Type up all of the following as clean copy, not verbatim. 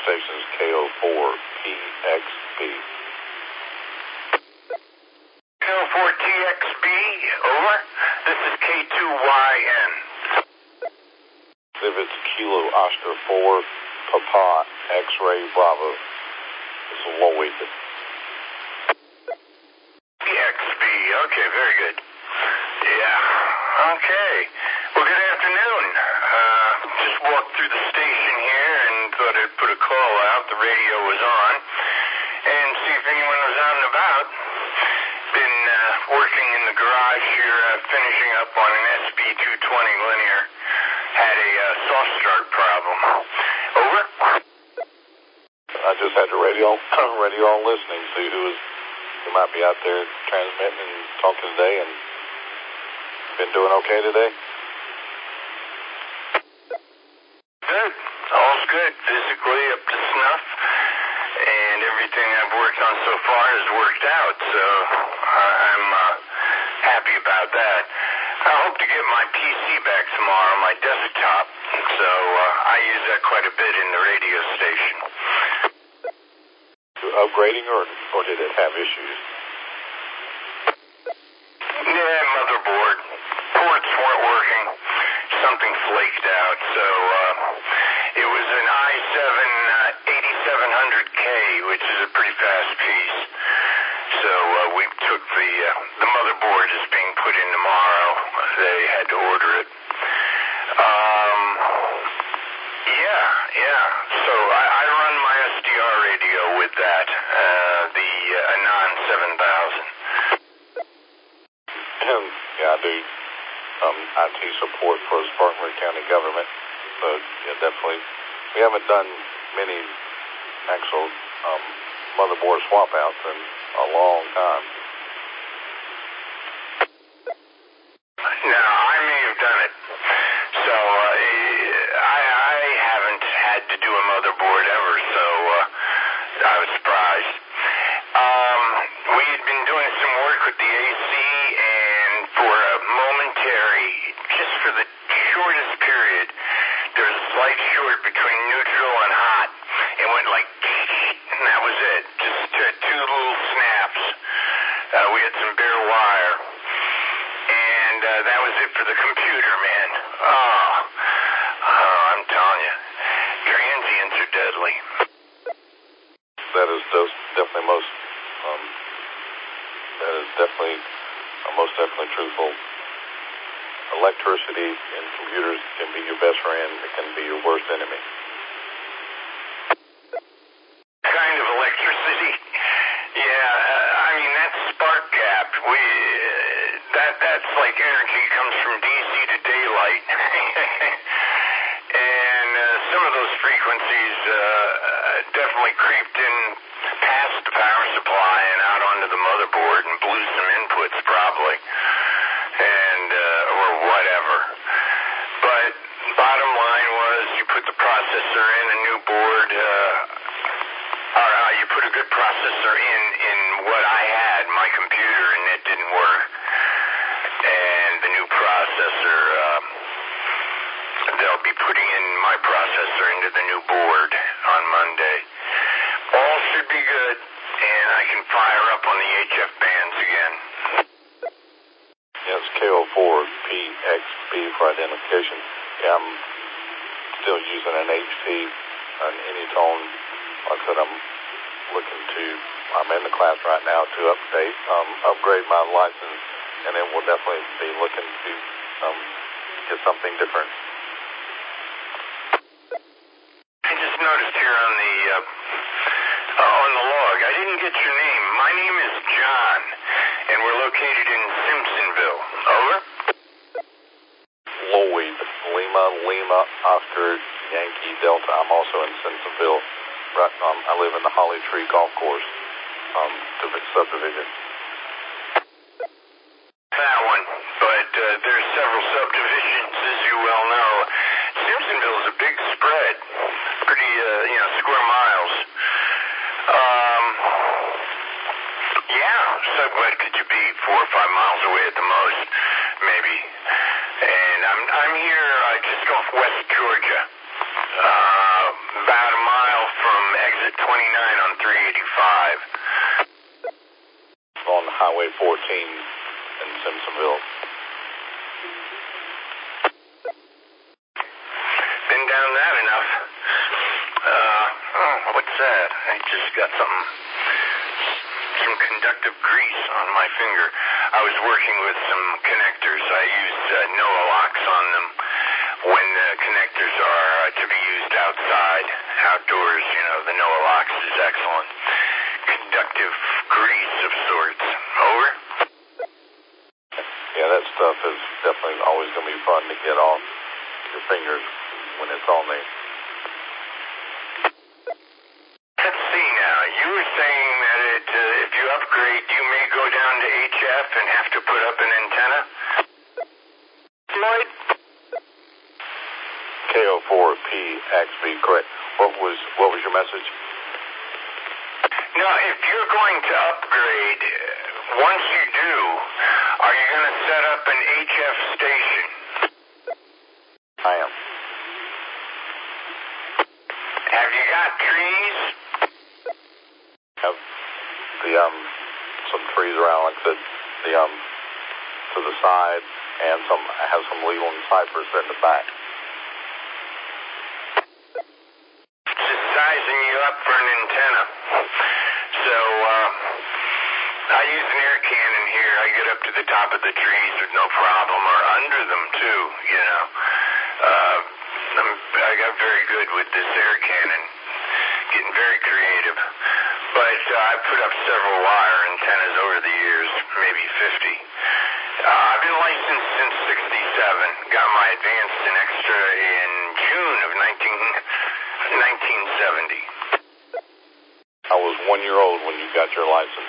station is KO4PXB. KO4TXB, over. This is K2YN. If it's Kilo Oscar 4, Papa X-Ray Bravo. This is Lloyd. PXB, okay, very good. Yeah, okay. Well, good afternoon. Just walked through the station here and thought I'd put a call out. The radio was on. And see if anyone was out and about. Been working in the garage here, finishing up on an SB220 linear. Had a soft start problem. Over? I just had the radio on listening, see who might be out there transmitting and talking today, and been doing okay today? Good. All's good. Physically up to snuff, and everything I've worked on so far has worked out, so I'm happy about that. I hope to get my PC back tomorrow, my desktop, so I use that quite a bit in the radio station. Upgrading, or did it have issues? Yeah, motherboard. Ports weren't working. Something flaked out, so it was an i7 8700K, which is a pretty fast piece. So we took the motherboard is being put in tomorrow. They had to order it. Yeah. So I run my SDR radio with that, the Anon 7000. Yeah, I do IT support for the Spartanburg County government. So yeah, definitely, we haven't done many actual motherboard swap outs in a long time. Now, I may have done it. So I haven't had to do a motherboard ever, so I was surprised. We had been doing some work with the AC, and for a momentary, just for the shortest period, there was a slight short between neutral and hot. It went like, and that was it. Just two little snaps. We had some bare wire. And that was it for the computer, man. Oh, I'm telling you, transients are deadly. That is definitely most definitely truthful. Electricity in computers can be your best friend. It can be your worst enemy. Kind of electricity? Yeah, I mean, that's spark gap. That's like energy comes from DC to daylight. And some of those frequencies definitely creeped in past the power supply and out onto the motherboard and blew some inputs probably, and or whatever. But bottom line was you put the processor in a new board, or you put a good processor in what I had, my computer, and it didn't work. And the new processor, they'll be putting in my processor into the new board on Monday. All should be good, and I can fire up on the HF bands again. Yes, KO4PXB for identification. Yeah, I'm still using an HT, an Anytone. Like I said, I'm in the class right now to upgrade my license, and then we'll definitely be looking to get something different. I just noticed here on the log, I didn't get your name. My name is John, and we're located in Simpsonville. Over? Lloyd, Lima, Oscar, Yankee, Delta. I'm also in Simpsonville. Right, I live in the Holly Tree Golf Course subdivision. That one, but there's several subdivisions, as you well know. Simpsonville is a big spread, pretty, square miles. So what could you be, 4 or 5 miles away at the most, maybe? And I'm here just off West Georgia, about a mile from at 29 on 385. On Highway 14 in Simpsonville. Been down that enough. What's that? I just got some conductive grease on my finger. I was working with some connectors. I used Noah locks on them when the connectors are to be used outside, outdoors. You know, the Noah locks is excellent. Conductive grease of sorts. Over? Yeah, that stuff is definitely always going to be fun to get off your fingers when it's on there. Let's see now. You were saying that if you upgrade, you may go down to HF and have to put up an antenna? Floyd? KO4P XB, correct. What was your message? No, if you're going to upgrade, once you do, are you going to set up an HF station? I am. Have you got trees? Have the some trees around, like the to the side, and I have some Leland cypress in the back. Just sizing you up for an antenna. So, I use an air cannon here. I get up to the top of the trees with no problem, or under them too, you know. I got very good with this air cannon, getting very creative. But I put up several wire antennas over the years, maybe 50. I've been licensed since 67. Got my advanced and extra in June of 1970. I was 1 year old when you got your license.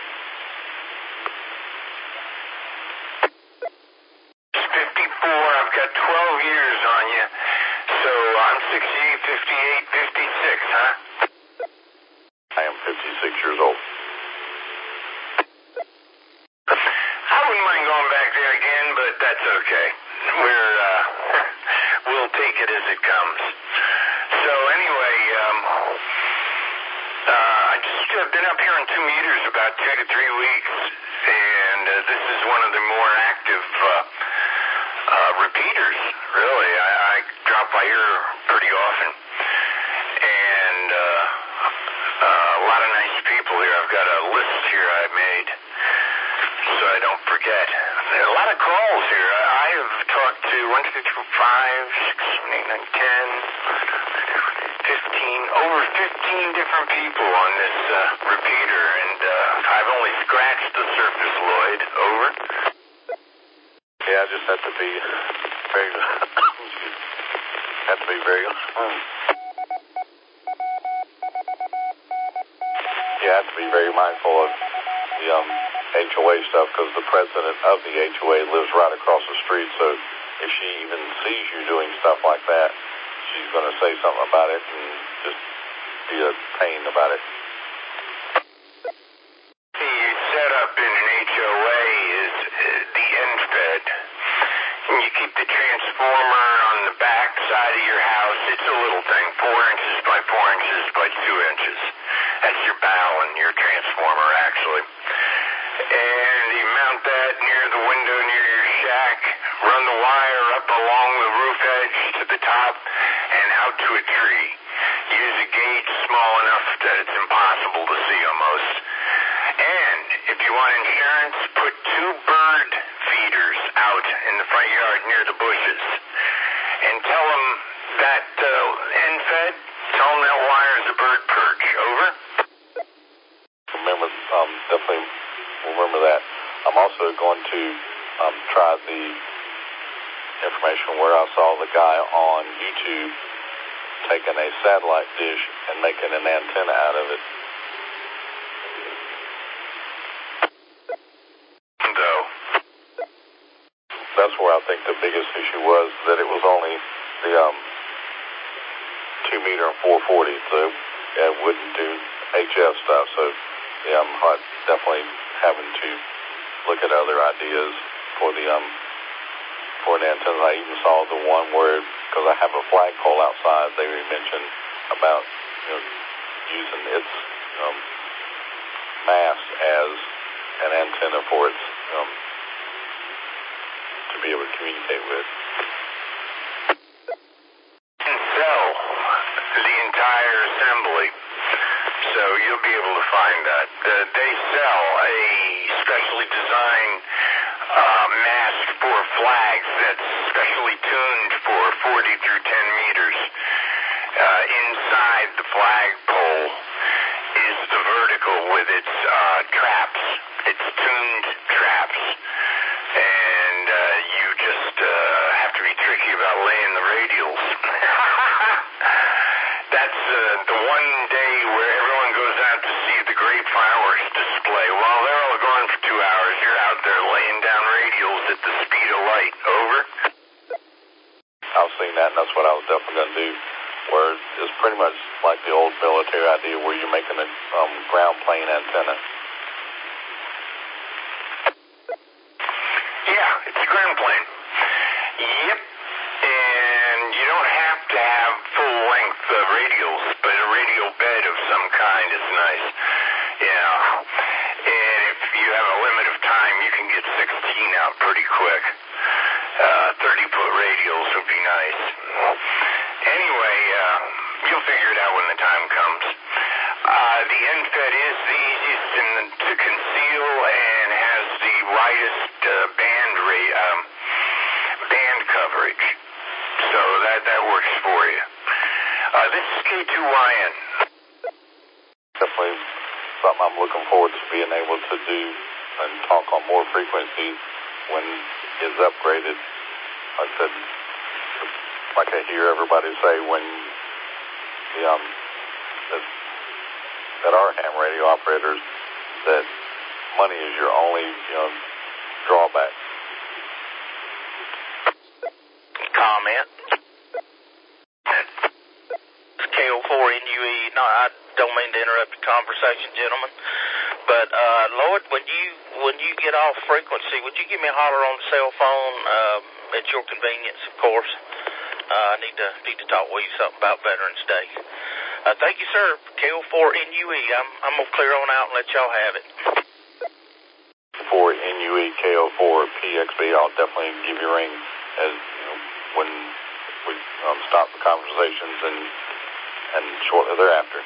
54, I've got 12 years on you. So I'm 68, 58, 56, huh? I am 56 years old. I wouldn't mind going back there again, but that's okay. We'll take it as it comes. So anyway, I just been up here on 2 meters about 2 to 3 weeks, and this is one of the more active repeaters, really. I drop by here pretty often, and a lot of nice people here. I've got a list here I made, so I don't forget. There are a lot of calls here. I have talked to 1, 2, 3, 4, 5, 6, 7, 8, 9, 10, 15, over 15 different people on this repeater, and I've only scratched the surface, Lloyd. Over? Yeah, I just have to be very, very mindful of the HOA stuff, because the president of the HOA lives right across the street, so if she even sees you doing stuff like that, she's going to say something about it and just be a pain about it. You set up in an HOA is the end fed, and you keep the transformer on the back side of your house. It's a little thing, 4 inches by 4 inches by 2 inches. That's your ballon, your transformer, actually. And you mount that near the window near your shack, run the wire up along the roof edge to the top and out to a tree. Use a gauge small enough that it's impossible to see almost. And if you want insurance, put 2 bird feeders out in the front yard near the bushes. And tell them that end fed, tell them that wire is a bird perch. Over? Remember, definitely remember that. I'm also going to try the information where I saw the guy on YouTube taking a satellite dish and making an antenna out of it. Though. That's where I think the biggest issue was, that it was only the 2 meter and 440, so it wouldn't do HF stuff. So yeah, I'm definitely having to look at other ideas for the for an antenna. I even saw the one where, because I have a flagpole outside, they mentioned about using its mass as an antenna for its to be able to communicate with. Sell the entire assembly, so you'll be able to find that. They sell a specially designed mast for flags that's specially tuned for 40 through 10 meters. Inside the flagpole is the vertical with its traps, its tuned traps. And you just have to be tricky about laying the radials. That's the one day where everyone goes out to see the great fireworks display. While they're all gone for 2 hours, you're out there laying down radials at the speed of light. Over? I've seen that, and that's what I was definitely going to do, where it's pretty much like the old military idea where you're making a ground plane antenna. Yeah, it's a ground plane. Yep. And you don't have to have full-length radials, but a radial bed of some kind is nice. Yeah. And if you have a limit of time, you can get 16 out pretty quick. 30-foot radials would be nice. Anyway, you'll figure it out when the time comes. The NFET is the easiest to conceal and has the widest band coverage. So that works for you. This is K2YN. Definitely something I'm looking forward to being able to do and talk on more frequencies when it's upgraded. Like I said, like I hear everybody say when that our ham radio operators, that money is your only drawback. Comment. It's KO4NUE. No, I don't mean to interrupt the conversation, gentlemen, but Lloyd, when you get off frequency, would you give me a holler on the cell phone at your convenience, of course? I need to talk with you something about Veterans Day. Thank you, sir. KO4NUE. I'm gonna clear on out and let y'all have it. For NUE KO4 PXB, I'll definitely give you a ring as when we stop the conversations and shortly thereafter.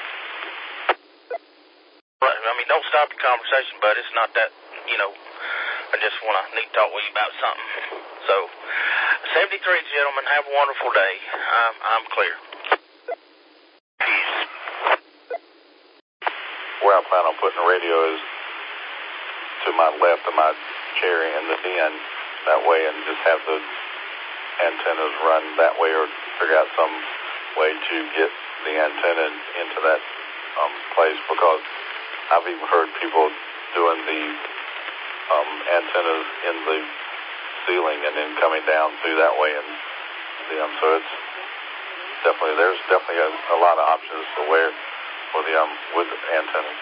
Well, I mean, don't stop the conversation, but it's not that, I just need to talk with you about something. So, 73, gentlemen, have a wonderful day. I'm clear. Peace. Where I plan on putting the radio is to my left of my chair in the den that way, and just have the antennas run that way, or figure out some way to get the antenna into that place, because I've even heard people doing the antennas in the ceiling and then coming down through that way, and so it's there's definitely a lot of options for with the antennas.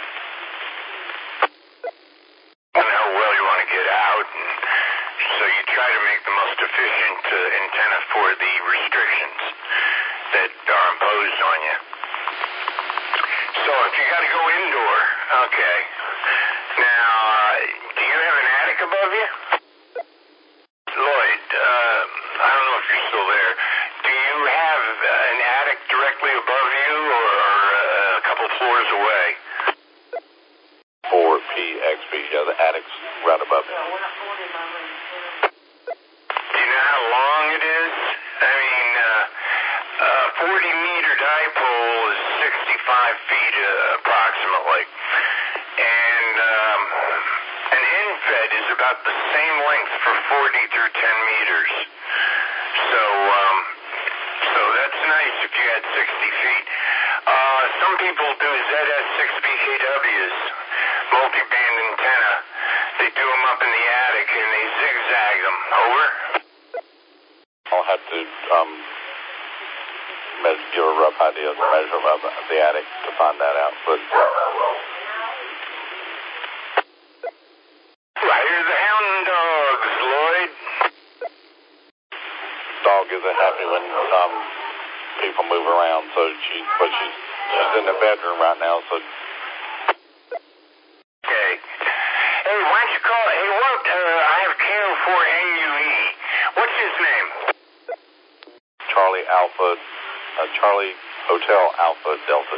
And how well you want to get out, and so you try to make the most efficient antenna for the restrictions that are imposed on you. So if you got to go indoor, okay. Now, do you have an attic above you? Lloyd, I don't know if you're still there. Do you have an attic directly above you, or a couple floors away? For PXB, yeah, the attic's right above me. Do you know how long it is? I mean, 40-meter dipole is 65 feet approximately. And an NFET is about the same length for 40 through 10 meters. So that's nice if you had 60 feet. Some people do ZS6BKWs, multi-band antenna. They do them up in the attic and they zigzag them. Over? I'll have to give a rough idea of the measurement of the attic to find that out. But I hear the hound dogs, Lloyd. dog isn't happy when people move around, so she's She's in the bedroom right now, so... Okay. Hey, why don't you call... Hey, what? I have KO4AUE. What's his name? Charlie Hotel Alpha Delta.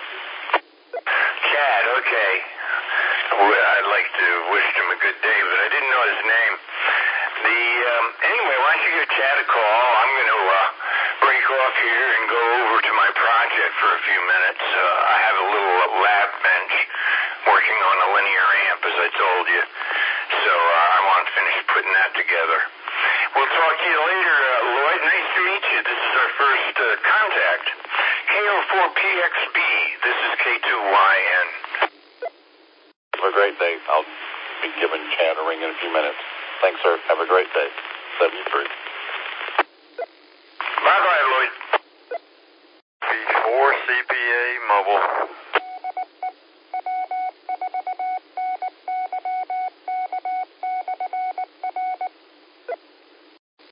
Chad, okay. Well, I'd like to wish him a good day, but I didn't know his name. Anyway, why don't you give Chad a call? I'm going to break off here and go over to my project for a few minutes. I have a little lab bench working on a linear amp, as I told you. So I want to finish putting that together. We'll talk to you later, Lloyd. Nice to meet you. This is our first contact. KO4PXB. This is K2YN. Have a great day. I'll be giving Chad a ring in a few minutes. Thanks, sir. Have a great day. 73. Bye-bye, Lloyd. B4 CPA Mobile.